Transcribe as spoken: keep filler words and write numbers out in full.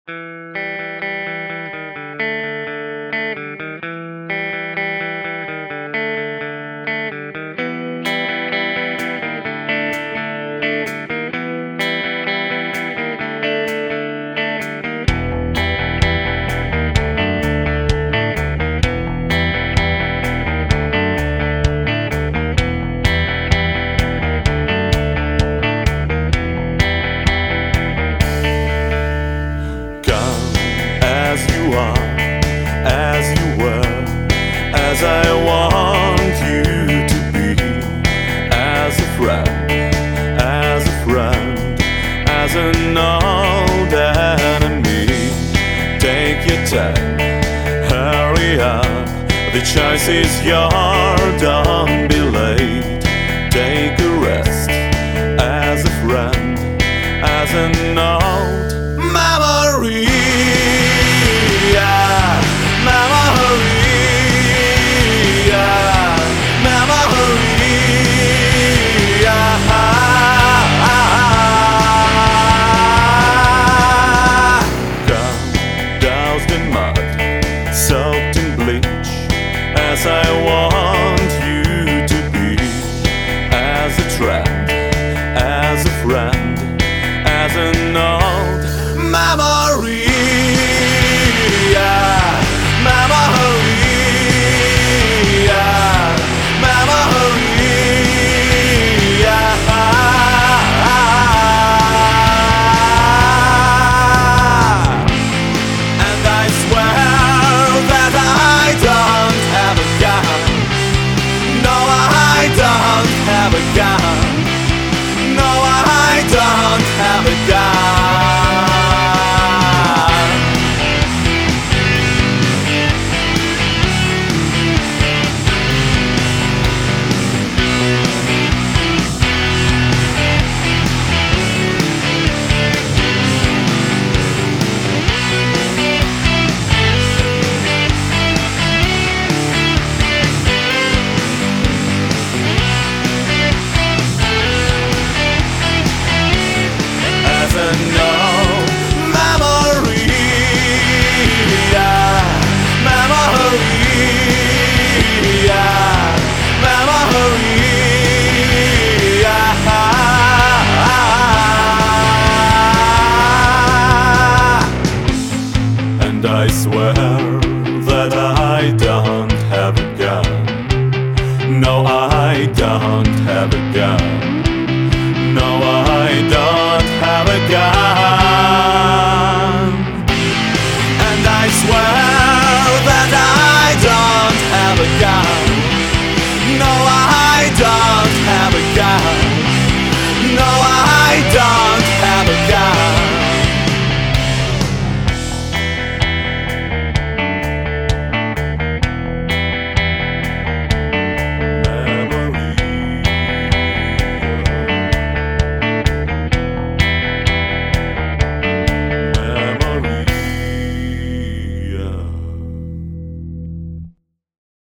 As you are, as you were, as I want you to be, as a friend, as a friend, as an old enemy. Take your time, hurry up, the choice is yours, don't be late. Take a rest, as a friend, as an old memory. Soaked in bleach, as I want you to be, as a trend, as a friend, as an old memory. Yeah, memory. Yeah, memory. Yeah. And I swear I don't have a gun. No, I don't have a gun. No, I don't have a gun. I swear